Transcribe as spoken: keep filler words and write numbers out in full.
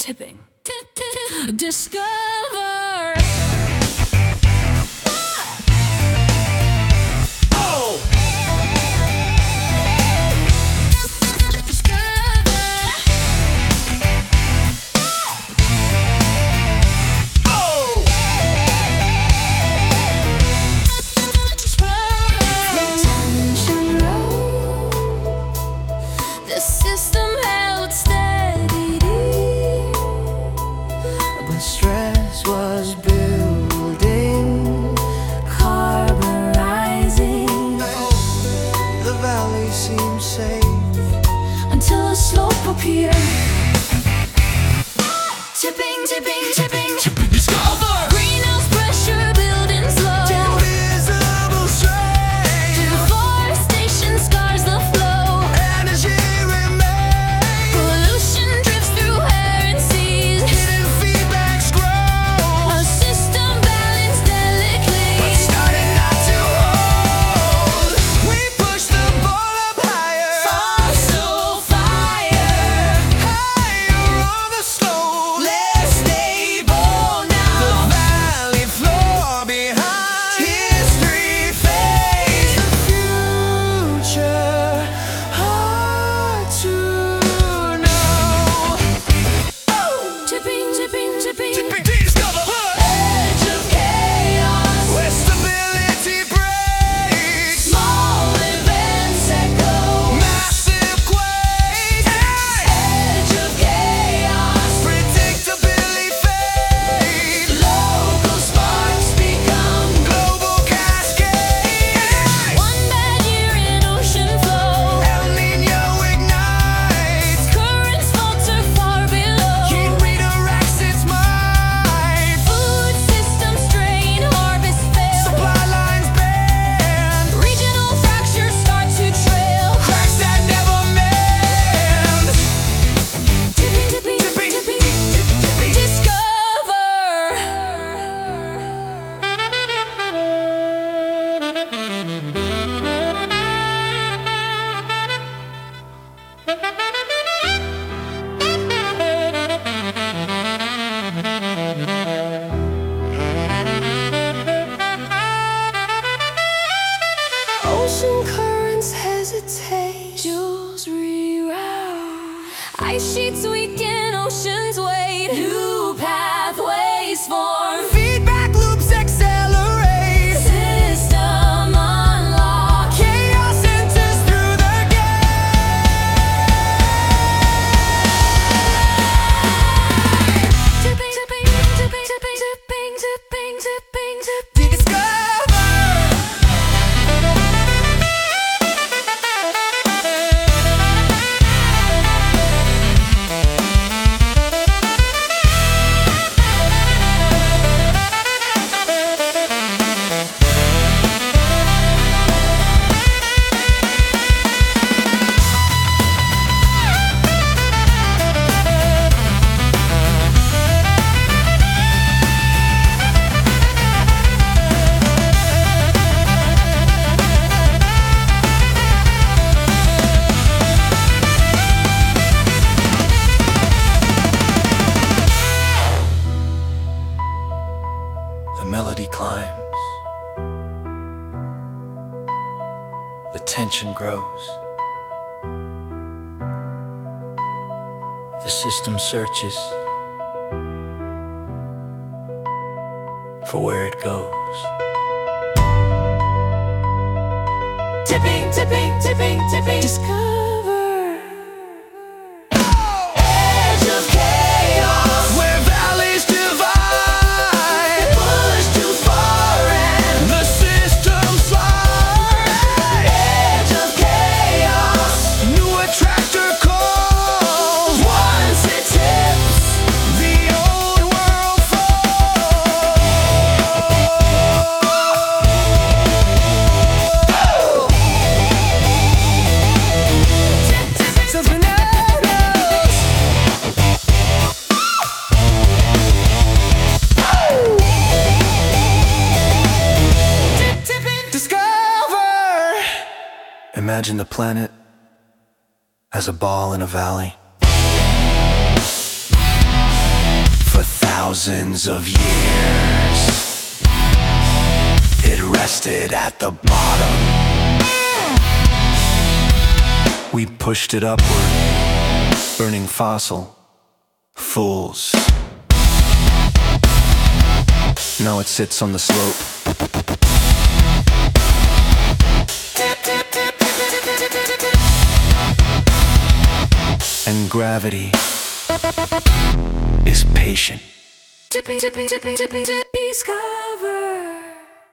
tipping. Discover. Stress was building, carburizing. The valley seemed safe until a slope appeared. Tipping, tipping, tipping, tipping. Discover. Greenhouse pressure building slow. Invisible strain. Deforestation scars the flow. Energy remains. Pollution drifts through air and seas. Hidden feedbacks grow. A system balanced delicately, But started not to hold. We push the ball up higher. fossil fire. Higher on the slope. Less stable now. The valley floor behind. History fades. The future hard to know. Tipping, tipping, tipping. Tipping, discover. Edge of chaos. Where stability breaks. Small events echo. Massive quakes. Edge of chaos. Predictability fades. Local sparks become Global cascade. one bad year in ocean flow. El Niño ignites. Currents falter far below. Heat redirects its might. Food system strain, harvest fail. Supply lines bend. Regional fractures start to trail. Cracks that never mend. Tipping, tipping, Tipping, tipping, tipping. Discover. Ocean currents hesitate. Jules reroute. Ice sheets weaken, oceans wait. New pathways form. Feedback loops accelerate. System unlock. Chaos enters through the gate. Tipping, tipping, tipping, tipping, tipping, tipping, tipping, tipping. Discover. The melody climbs. The tension grows. The system searches for where it goes. Tipping, tipping, tipping, tipping. Discover. Edge of chaos. Where valleys divide. Push too far and The system slide. edge of chaos. New attractor calls. Once it tips, The old world falls. Some bananas. tip, tipping. Discover. Imagine the planet as a ball in a valley. thousands of years, it rested at the bottom. We pushed it upward, burning fossil fools. Now it sits on the slope, and gravity is patient. Tipping, tipping, tipping, tipping, tipping, discover.